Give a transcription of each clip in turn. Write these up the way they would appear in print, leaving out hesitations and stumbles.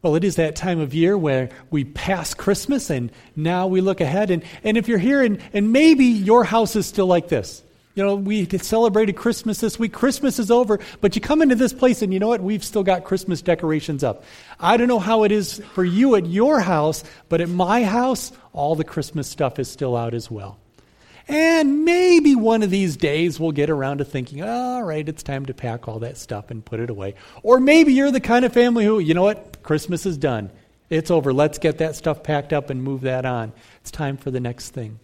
Well, it is that time of year where we pass Christmas and now we look ahead. And if you're here and maybe your house is still like this. You know, we celebrated Christmas this week. Christmas is over, but you come into this place and you know what? We've still got Christmas decorations up. I don't know how it is for you at your house, but at my house, all the Christmas stuff is still out as well. And maybe one of these days we'll get around to thinking, all right, it's time to pack all that stuff and put it away. Or maybe you're the kind of family who, you know what, Christmas is done. It's over. Let's get that stuff packed up and move that on. It's time for the next thing.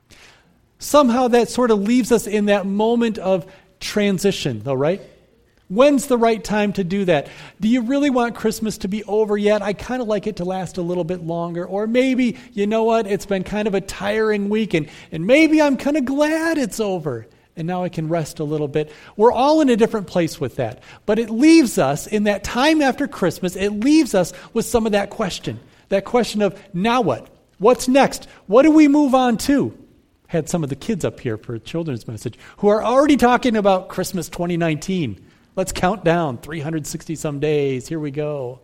Somehow that sort of leaves us in that moment of transition, though, right? When's the right time to do that? Do you really want Christmas to be over yet? I kind of like it to last a little bit longer. Or maybe, you know what, it's been kind of a tiring week and maybe I'm kind of glad it's over and now I can rest a little bit. We're all in a different place with that. But it leaves us, in that time after Christmas, it leaves us with some of that question. That question of, now what? What's next? What do we move on to? Had some of the kids up here for a children's message who are already talking about Christmas 2019. Let's count down 360 some days. Here we go.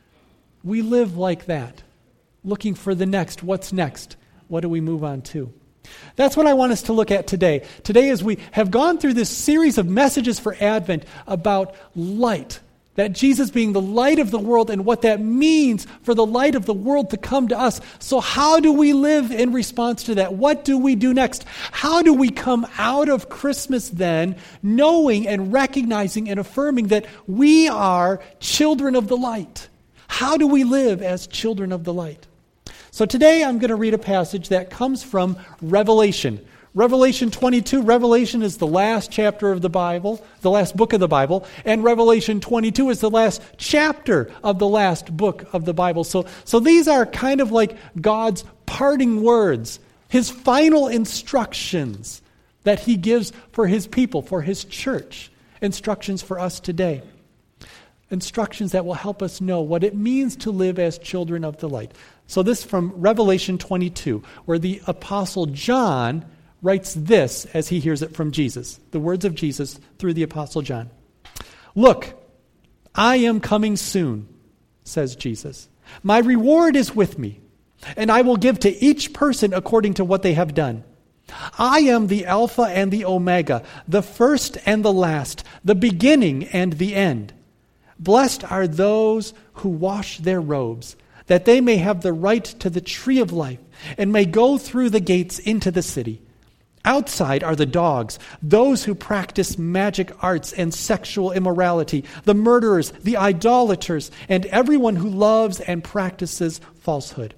We live like that, looking for the next. What's next? What do we move on to? That's what I want us to look at today. Today, as we have gone through this series of messages for Advent about light, that Jesus being the light of the world and what that means for the light of the world to come to us. So how do we live in response to that? What do we do next? How do we come out of Christmas then, knowing and recognizing and affirming that we are children of the light? How do we live as children of the light? So today I'm going to read a passage that comes from Revelation. Revelation 22, Revelation is the last chapter of the Bible, the last book of the Bible, and Revelation 22 is the last chapter of the last book of the Bible. So these are kind of like God's parting words, his final instructions that he gives for his people, for his church, instructions for us today. Instructions that will help us know what it means to live as children of the light. So this from Revelation 22, where the Apostle John writes this as he hears it from Jesus, the words of Jesus through the Apostle John. Look, I am coming soon, says Jesus. My reward is with me, and I will give to each person according to what they have done. I am the Alpha and the Omega, the first and the last, the beginning and the end. Blessed are those who wash their robes, that they may have the right to the tree of life and may go through the gates into the city. Outside are the dogs, those who practice magic arts and sexual immorality, the murderers, the idolaters, and everyone who loves and practices falsehood.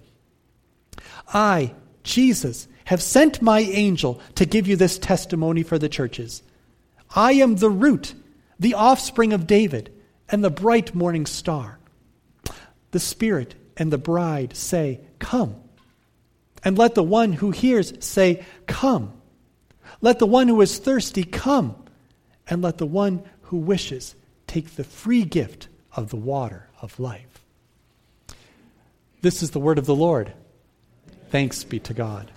I, Jesus, have sent my angel to give you this testimony for the churches. I am the root, the offspring of David, and the bright morning star. The Spirit and the bride say, come. And let the one who hears say, come. Let the one who is thirsty come, and let the one who wishes take the free gift of the water of life. This is the word of the Lord. Thanks be to God.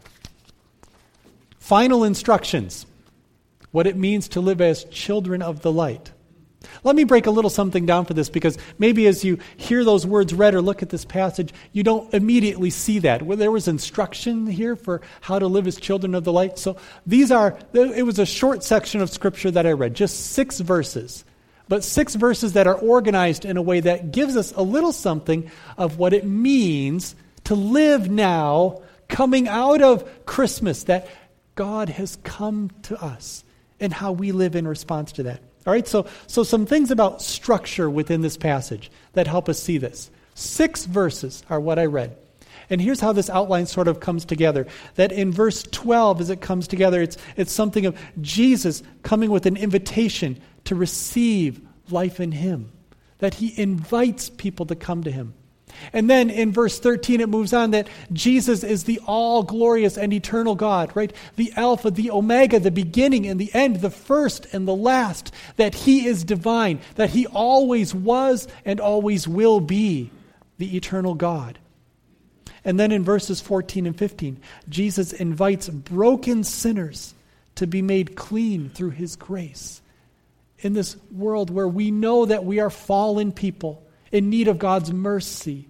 Final instructions. What it means to live as children of the light. Let me break a little something down for this, because maybe as you hear those words read or look at this passage, you don't immediately see that. Well, there was instruction here for how to live as children of the light. So it was a short section of Scripture that I read, just 6 verses. But 6 verses that are organized in a way that gives us a little something of what it means to live now, coming out of Christmas, that God has come to us, and how we live in response to that. All right, so some things about structure within this passage that help us see this. 6 verses are what I read. And here's how this outline sort of comes together. That in verse 12, as it comes together, it's something of Jesus coming with an invitation to receive life in him. That he invites people to come to him. And then in verse 13, it moves on that Jesus is the all-glorious and eternal God, right? The Alpha, the Omega, the beginning and the end, the first and the last. That he is divine, that he always was and always will be the eternal God. And then in verses 14 and 15, Jesus invites broken sinners to be made clean through his grace. In this world where we know that we are fallen people, in need of God's mercy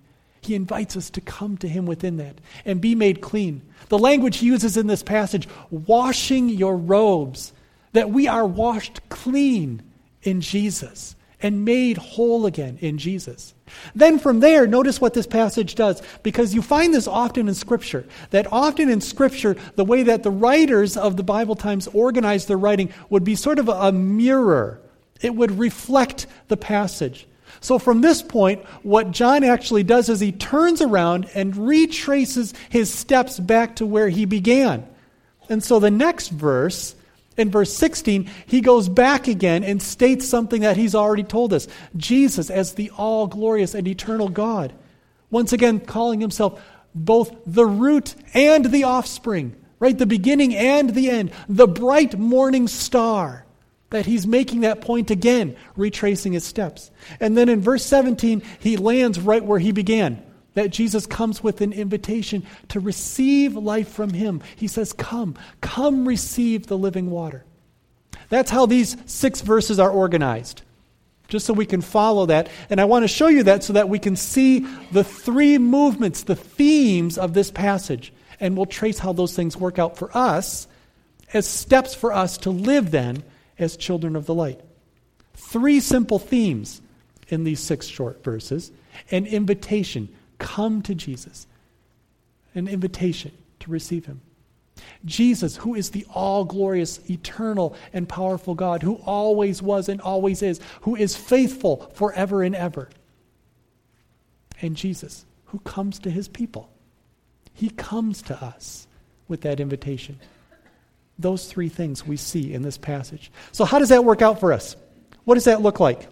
He invites us to come to him within that and be made clean. The language he uses in this passage, washing your robes, that we are washed clean in Jesus and made whole again in Jesus. Then from there, notice what this passage does, because you find this often in Scripture, that often in Scripture, the way that the writers of the Bible times organized their writing would be sort of a mirror. It would reflect the passage. So from this point, what John actually does is he turns around and retraces his steps back to where he began. And so the next verse, in verse 16, he goes back again and states something that he's already told us. Jesus as the all-glorious and eternal God. Once again, calling himself both the root and the offspring, right? The beginning and the end. The bright morning star. That he's making that point again, retracing his steps. And then in verse 17, he lands right where he began. That Jesus comes with an invitation to receive life from him. He says, come receive the living water. That's how these 6 verses are organized. Just so we can follow that. And I want to show you that so that we can see the 3 movements, the themes of this passage. And we'll trace how those things work out for us as steps for us to live then as children of the light. 3 simple themes in these 6 short verses. An invitation, come to Jesus. An invitation to receive him. Jesus, who is the all-glorious, eternal, and powerful God, who always was and always is, who is faithful forever and ever. And Jesus, who comes to his people. He comes to us with that invitation. Those 3 things we see in this passage. So how does that work out for us? What does that look like?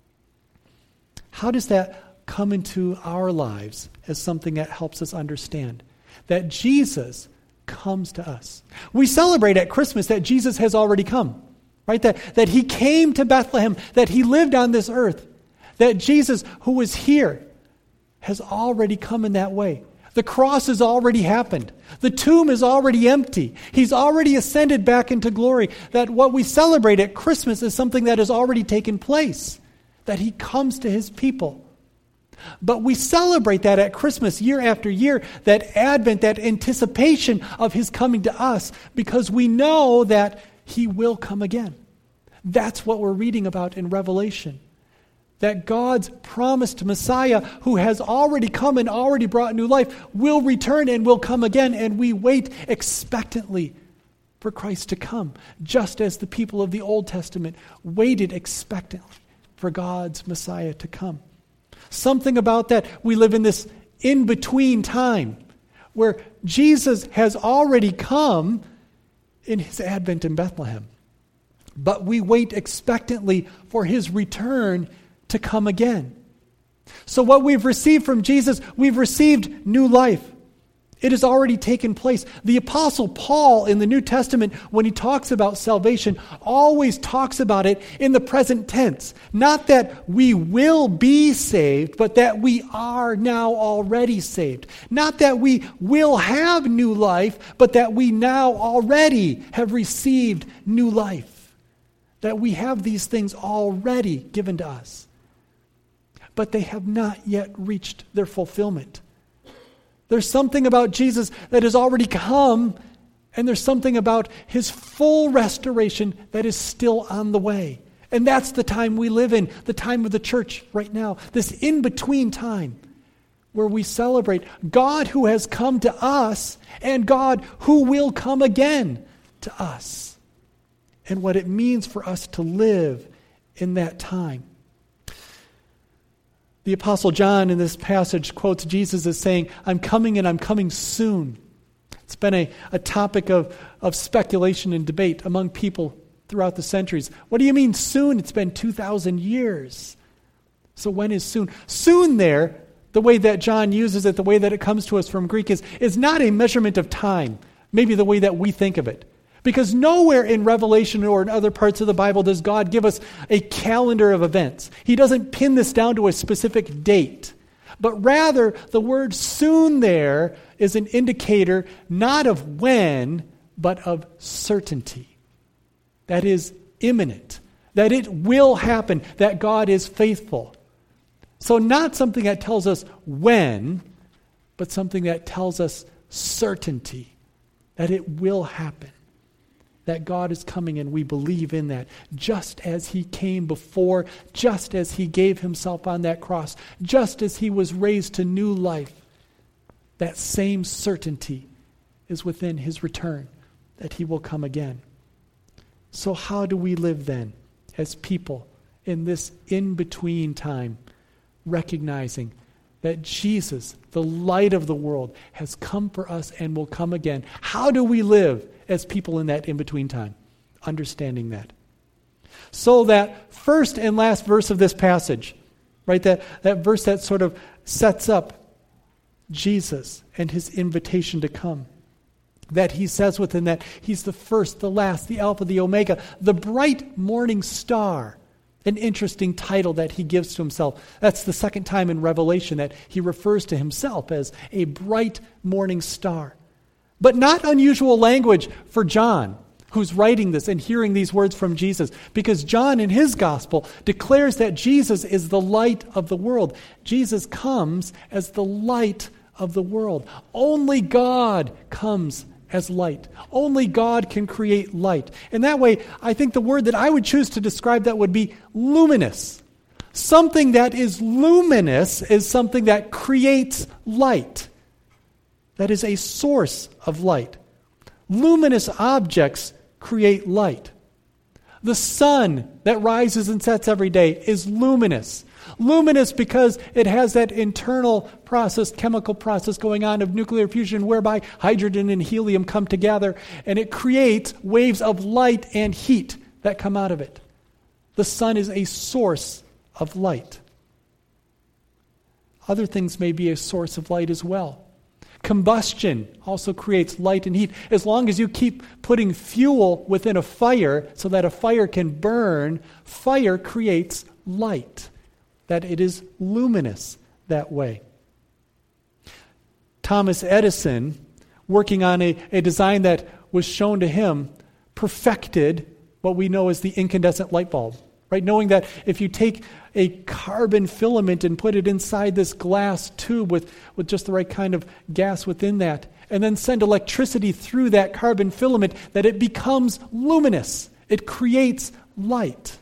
How does that come into our lives as something that helps us understand that Jesus comes to us? We celebrate at Christmas that Jesus has already come, right? That he came to Bethlehem, that he lived on this earth, that Jesus, who was here, has already come in that way. The cross has already happened. The tomb is already empty. He's already ascended back into glory. That what we celebrate at Christmas is something that has already taken place. That he comes to his people. But we celebrate that at Christmas year after year, that Advent, that anticipation of his coming to us, because we know that he will come again. That's what we're reading about in Revelation. That God's promised Messiah, who has already come and already brought new life, will return and will come again, and we wait expectantly for Christ to come, just as the people of the Old Testament waited expectantly for God's Messiah to come. Something about that, we live in this in-between time, where Jesus has already come in his advent in Bethlehem, but we wait expectantly for his return to come again. So what we've received from Jesus, we've received new life. It has already taken place. The Apostle Paul in the New Testament, when he talks about salvation, always talks about it in the present tense. Not that we will be saved, but that we are now already saved. Not that we will have new life, but that we now already have received new life. That we have these things already given to us. But they have not yet reached their fulfillment. There's something about Jesus that has already come, and there's something about his full restoration that is still on the way. And that's the time we live in, the time of the church right now, this in-between time where we celebrate God who has come to us and God who will come again to us, and what it means for us to live in that time. The Apostle John in this passage quotes Jesus as saying, I'm coming and I'm coming soon. It's been a topic of speculation and debate among people throughout the centuries. What do you mean soon? It's been 2,000 years. So when is soon? Soon there, the way that John uses it, the way that it comes to us from Greek is not a measurement of time, maybe the way that we think of it. Because nowhere in Revelation or in other parts of the Bible does God give us a calendar of events. He doesn't pin this down to a specific date. But rather, the word soon there is an indicator not of when, but of certainty. That is imminent. That it will happen. That God is faithful. So not something that tells us when, but something that tells us certainty, that it will happen, that God is coming, and we believe in that, just as he came before, just as he gave himself on that cross, just as he was raised to new life. That same certainty is within his return, that he will come again. So how do we live then as people in this in-between time, recognizing that Jesus, the light of the world, has come for us and will come again? How do we live as people in that in-between time? Understanding that. So that first and last verse of this passage, right, that verse that sort of sets up Jesus and his invitation to come, that he says within that, he's the first, the last, the Alpha, the Omega, the bright morning star. An interesting title that he gives to himself. That's the second time in Revelation that he refers to himself as a bright morning star. But not unusual language for John, who's writing this and hearing these words from Jesus, because John in his gospel declares that Jesus is the light of the world. Jesus comes as the light of the world. Only God comes as light. Only God can create light. And that way, I think the word that I would choose to describe that would be luminous. Something that is luminous is something that creates light. That is a source of light. Luminous objects create light. The sun that rises and sets every day is luminous. Luminous because it has that internal process, chemical process going on of nuclear fusion whereby hydrogen and helium come together and it creates waves of light and heat that come out of it. The sun is a source of light. Other things may be a source of light as well. Combustion also creates light and heat. As long as you keep putting fuel within a fire so that a fire can burn, fire creates light. That it is luminous that way. Thomas Edison, working on a design that was shown to him, perfected what we know as the incandescent light bulb. Right? Knowing that if you take a carbon filament and put it inside this glass tube with just the right kind of gas within that, and then send electricity through that carbon filament, that it becomes luminous. It creates light.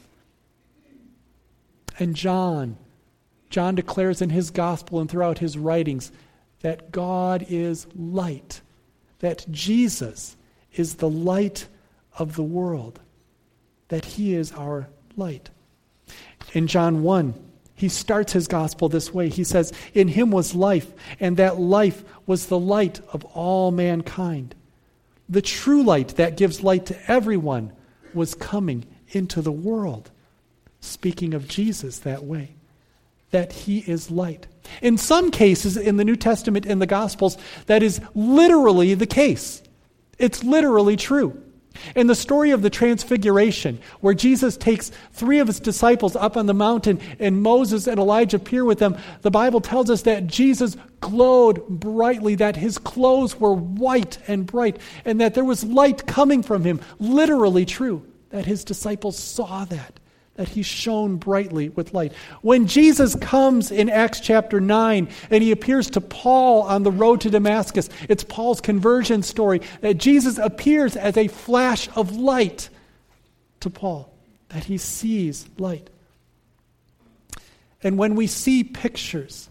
And John declares in his gospel and throughout his writings that God is light, that Jesus is the light of the world, that he is our light. In John 1, he starts his gospel this way. He says, "In him was life, and that life was the light of all mankind. The true light that gives light to everyone was coming into the world." Speaking of Jesus that way, that he is light. In some cases in the New Testament and the Gospels, that is literally the case. It's literally true. In the story of the Transfiguration, where Jesus takes 3 of his disciples up on the mountain and Moses and Elijah appear with them, the Bible tells us that Jesus glowed brightly, that his clothes were white and bright, and that there was light coming from him. Literally true, that his disciples saw that he shone brightly with light. When Jesus comes in Acts chapter 9 and he appears to Paul on the road to Damascus, it's Paul's conversion story, that Jesus appears as a flash of light to Paul, that he sees light. And when we see pictures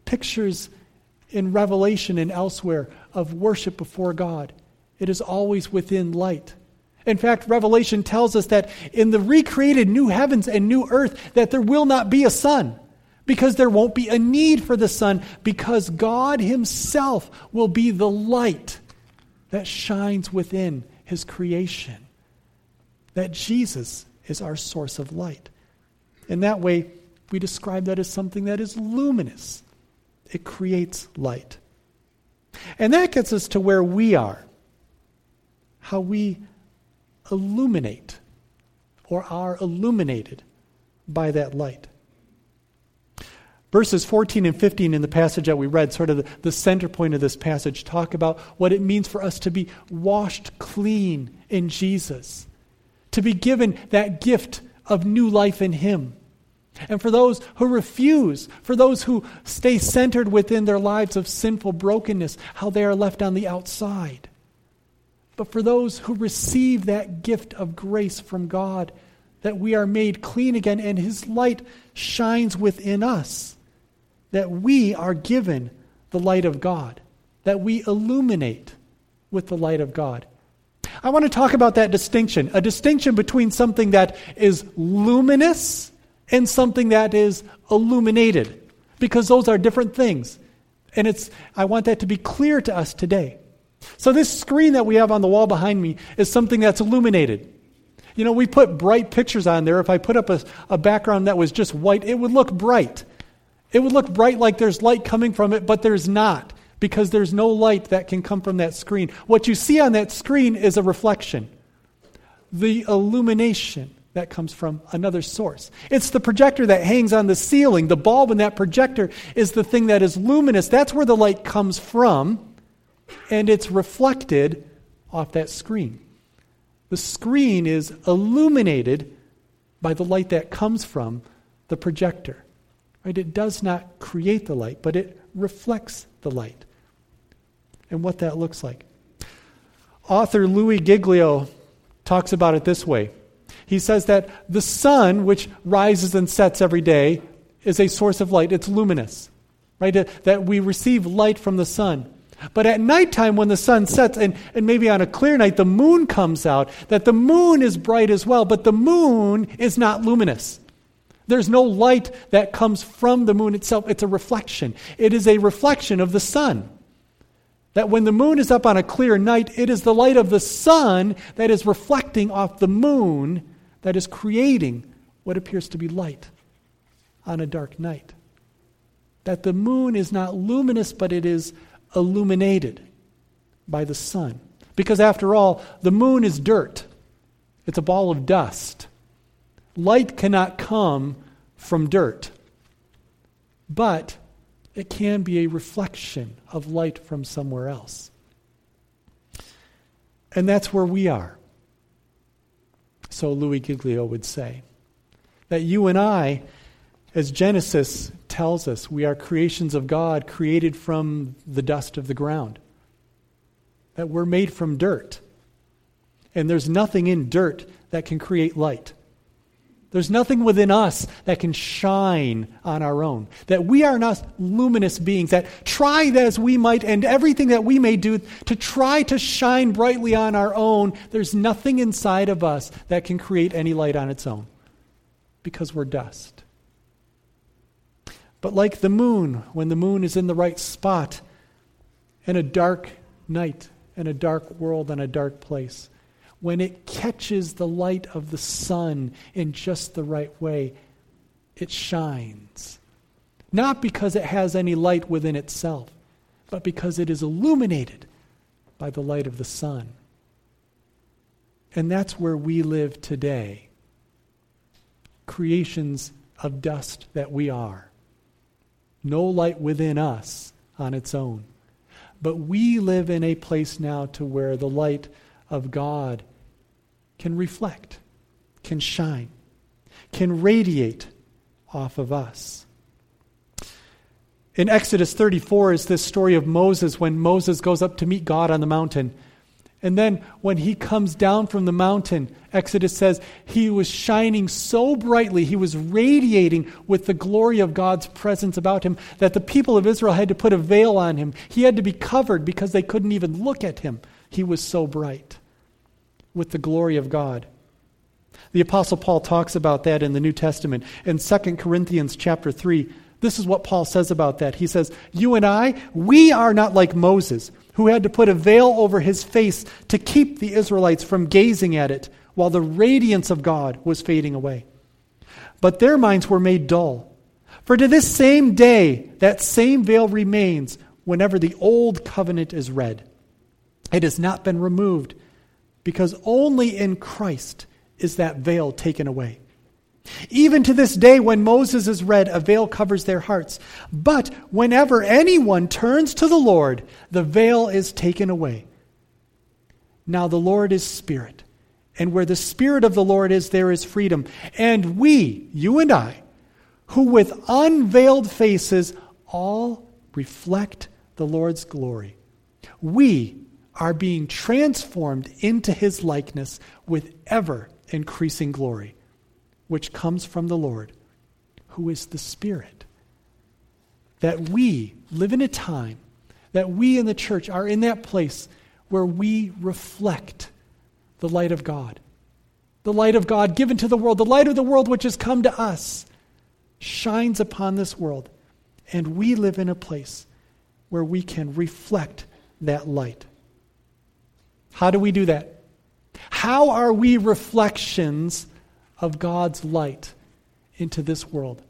in Revelation and elsewhere of worship before God, it is always within light. In fact, Revelation tells us that in the recreated new heavens and new earth, that there will not be a sun, because there won't be a need for the sun, because God himself will be the light that shines within his creation. That Jesus is our source of light. In that way, we describe that as something that is luminous. It creates light. And that gets us to where we are, how we illuminate or are illuminated by that light. Verses 14 and 15 in the passage that we read, sort of the center point of this passage, talk about what it means for us to be washed clean in Jesus, to be given that gift of new life in him. And for those who refuse, for those who stay centered within their lives of sinful brokenness, how they are left on the outside. But for those who receive that gift of grace from God, that we are made clean again and His light shines within us, that we are given the light of God, that we illuminate with the light of God. I want to talk about that distinction, a distinction between something that is luminous and something that is illuminated, because those are different things. And I want that to be clear to us today. So this screen that we have on the wall behind me is something that's illuminated. You know, we put bright pictures on there. If I put up a background that was just white, it would look bright. It would look bright like there's light coming from it, but there's not, because there's no light that can come from that screen. What you see on that screen is a reflection. The illumination that comes from another source. It's the projector that hangs on the ceiling. The bulb in that projector is the thing that is luminous. That's where the light comes from, and it's reflected off that screen. The screen is illuminated by the light that comes from the projector. Right? It does not create the light, but it reflects the light. And what that looks like. Author Louis Giglio talks about it this way. He says that the sun, which rises and sets every day, is a source of light. It's luminous. Right? That we receive light from the sun. But at nighttime when the sun sets, and maybe on a clear night the moon comes out, that the moon is bright as well, but the moon is not luminous. There's no light that comes from the moon itself. It's a reflection. It is a reflection of the sun. That when the moon is up on a clear night, it is the light of the sun that is reflecting off the moon that is creating what appears to be light on a dark night. That the moon is not luminous, but it is illuminated by the sun. Because after all, the moon is dirt. It's a ball of dust. Light cannot come from dirt. But it can be a reflection of light from somewhere else. And that's where we are. So Louis Giglio would say that you and I, as Genesis tells us, we are creations of God, created from the dust of the ground. That we're made from dirt. And there's nothing in dirt that can create light. There's nothing within us that can shine on our own. That we are not luminous beings, that try as we might and everything that we may do to try to shine brightly on our own, there's nothing inside of us that can create any light on its own. Because we're dust. But like the moon, when the moon is in the right spot, in a dark night, in a dark world, in a dark place, when it catches the light of the sun in just the right way, it shines. Not because it has any light within itself, but because it is illuminated by the light of the sun. And that's where we live today. Creations of dust that we are. No light within us on its own. But we live in a place now to where the light of God can reflect, can shine, can radiate off of us. In Exodus 34 is this story of Moses, when Moses goes up to meet God on the mountain. And then when he comes down from the mountain, Exodus says he was shining so brightly, he was radiating with the glory of God's presence about him, that the people of Israel had to put a veil on him. He had to be covered because they couldn't even look at him. He was so bright with the glory of God. The Apostle Paul talks about that in the New Testament. In 2 Corinthians chapter 3, this is what Paul says about that. He says, you and I, we are not like Moses, who had to put a veil over his face to keep the Israelites from gazing at it while the radiance of God was fading away. But their minds were made dull. For to this same day, that same veil remains whenever the old covenant is read. It has not been removed, because only in Christ is that veil taken away. Even to this day, when Moses is read, a veil covers their hearts. But whenever anyone turns to the Lord, the veil is taken away. Now the Lord is Spirit, and where the Spirit of the Lord is, there is freedom. And we, you and I, who with unveiled faces all reflect the Lord's glory. We are being transformed into his likeness with ever-increasing glory, which comes from the Lord, who is the Spirit. That we live in a time, that we in the church are in that place where we reflect the light of God. The light of God given to the world, the light of the world which has come to us, shines upon this world. And we live in a place where we can reflect that light. How do we do that? How are we reflections of God's light into this world?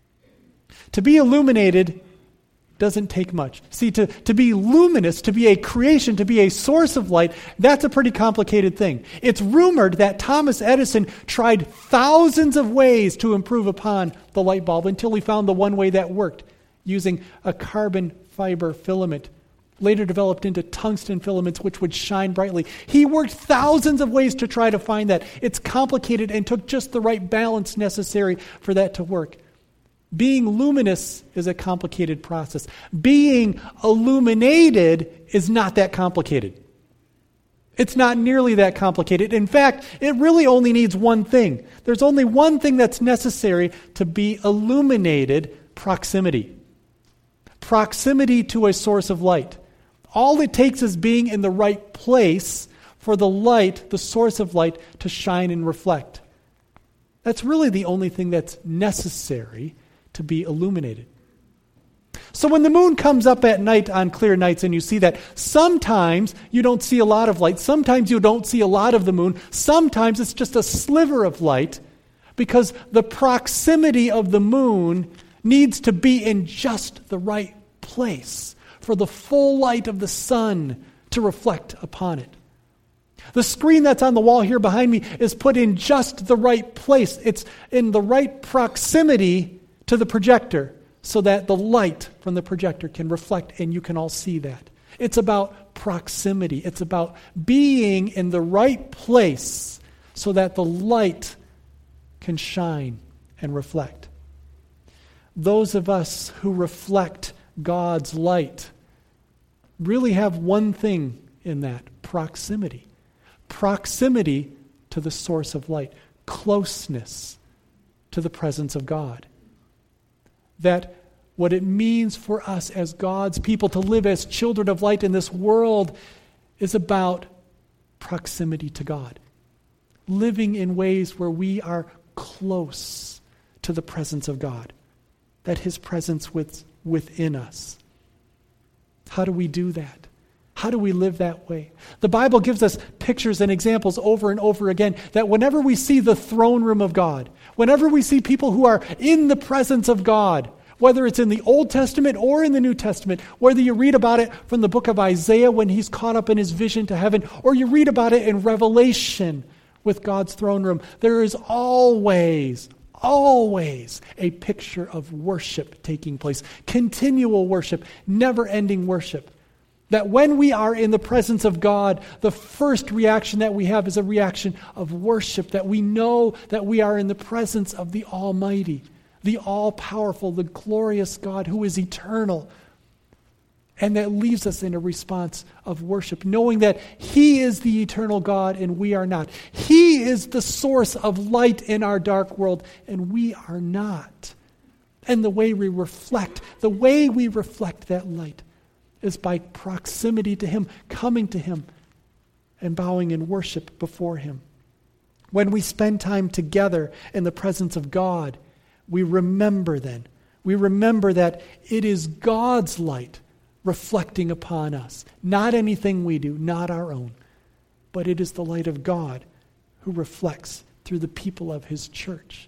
To be illuminated doesn't take much. See, to be luminous, to be a creation, to be a source of light, that's a pretty complicated thing. It's rumored that Thomas Edison tried thousands of ways to improve upon the light bulb until he found the one way that worked, using a carbon fiber filament, later developed into tungsten filaments which would shine brightly. He worked thousands of ways to try to find that. It's complicated and took just the right balance necessary for that to work. Being luminous is a complicated process. Being illuminated is not that complicated. It's not nearly that complicated. In fact, it really only needs one thing. There's only one thing that's necessary to be illuminated: proximity. Proximity to a source of light. All it takes is being in the right place for the light, the source of light, to shine and reflect. That's really the only thing that's necessary to be illuminated. So when the moon comes up at night on clear nights and you see that, sometimes you don't see a lot of light, sometimes you don't see a lot of the moon, sometimes it's just a sliver of light, because the proximity of the moon needs to be in just the right place for the full light of the sun to reflect upon it. The screen that's on the wall here behind me is put in just the right place. It's in the right proximity to the projector so that the light from the projector can reflect and you can all see that. It's about proximity. It's about being in the right place so that the light can shine and reflect. Those of us who reflect God's light really have one thing in that: proximity. Proximity to the source of light. Closeness to the presence of God. That what it means for us as God's people to live as children of light in this world is about proximity to God. Living in ways where we are close to the presence of God. That his presence within us. How do we do that? How do we live that way? The Bible gives us pictures and examples over and over again that whenever we see the throne room of God, whenever we see people who are in the presence of God, whether it's in the Old Testament or in the New Testament, whether you read about it from the book of Isaiah when he's caught up in his vision to heaven, or you read about it in Revelation with God's throne room, there is always a picture of worship taking place. Continual worship, never-ending worship. That when we are in the presence of God, the first reaction that we have is a reaction of worship, that we know that we are in the presence of the Almighty, the all-powerful, the glorious God who is eternal. And that leaves us in a response of worship, knowing that he is the eternal God and we are not. He is the source of light in our dark world and we are not. And the way we reflect that light is by proximity to him, coming to him, and bowing in worship before him. When we spend time together in the presence of God, we remember that it is God's light reflecting upon us. Not anything we do, not our own, but it is the light of God who reflects through the people of his church.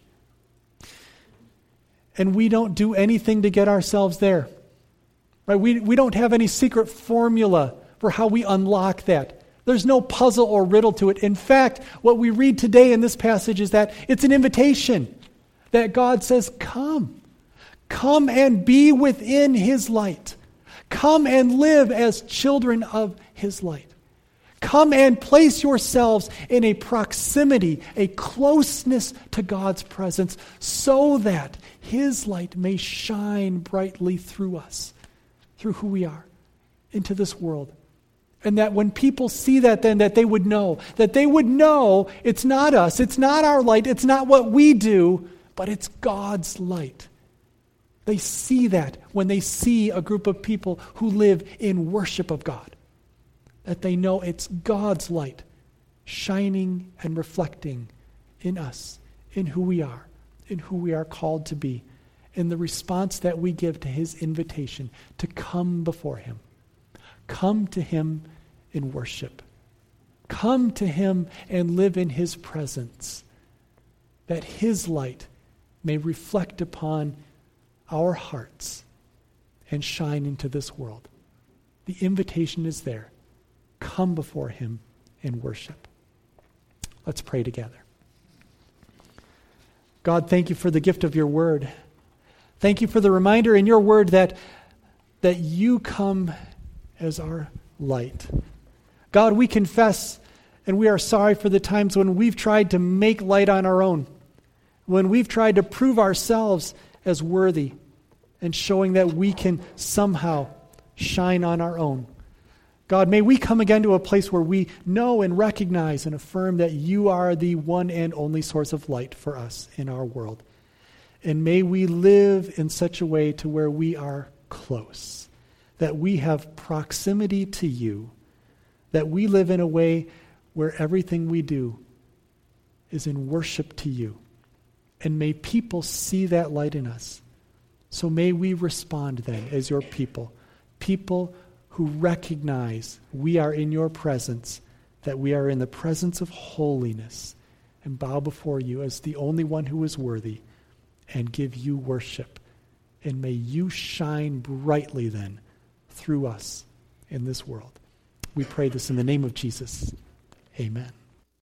And we don't do anything to get ourselves there. Right? We don't have any secret formula for how we unlock that. There's no puzzle or riddle to it. In fact, what we read today in this passage is that it's an invitation that God says, come and be within his light. Come and live as children of his light. come and place yourselves in a proximity, a closeness to God's presence, so that his light may shine brightly through us, through who we are, into this world. And that when people see that, then that they would know it's not us, it's not our light, it's not what we do, but it's God's light. They see that when they see a group of people who live in worship of God, that they know it's God's light shining and reflecting in us, in who we are called to be, in the response that we give to his invitation to come before him. Come to him in worship. Come to him and live in his presence, that his light may reflect upon our hearts and shine into this world. The invitation is there. Come before him in worship. Let's pray together. God, thank you for the gift of your word. Thank you for the reminder in your word that you come as our light. God, we confess and we are sorry for the times when we've tried to make light on our own, when we've tried to prove ourselves as worthy and showing that we can somehow shine on our own. God, may we come again to a place where we know and recognize and affirm that you are the one and only source of light for us in our world. And may we live in such a way to where we are close, that we have proximity to you, that we live in a way where everything we do is in worship to you. And may people see that light in us. So may we respond then as your people who recognize we are in your presence, that we are in the presence of holiness, and bow before you as the only one who is worthy, and give you worship. And may you shine brightly then through us in this world. We pray this in the name of Jesus. Amen.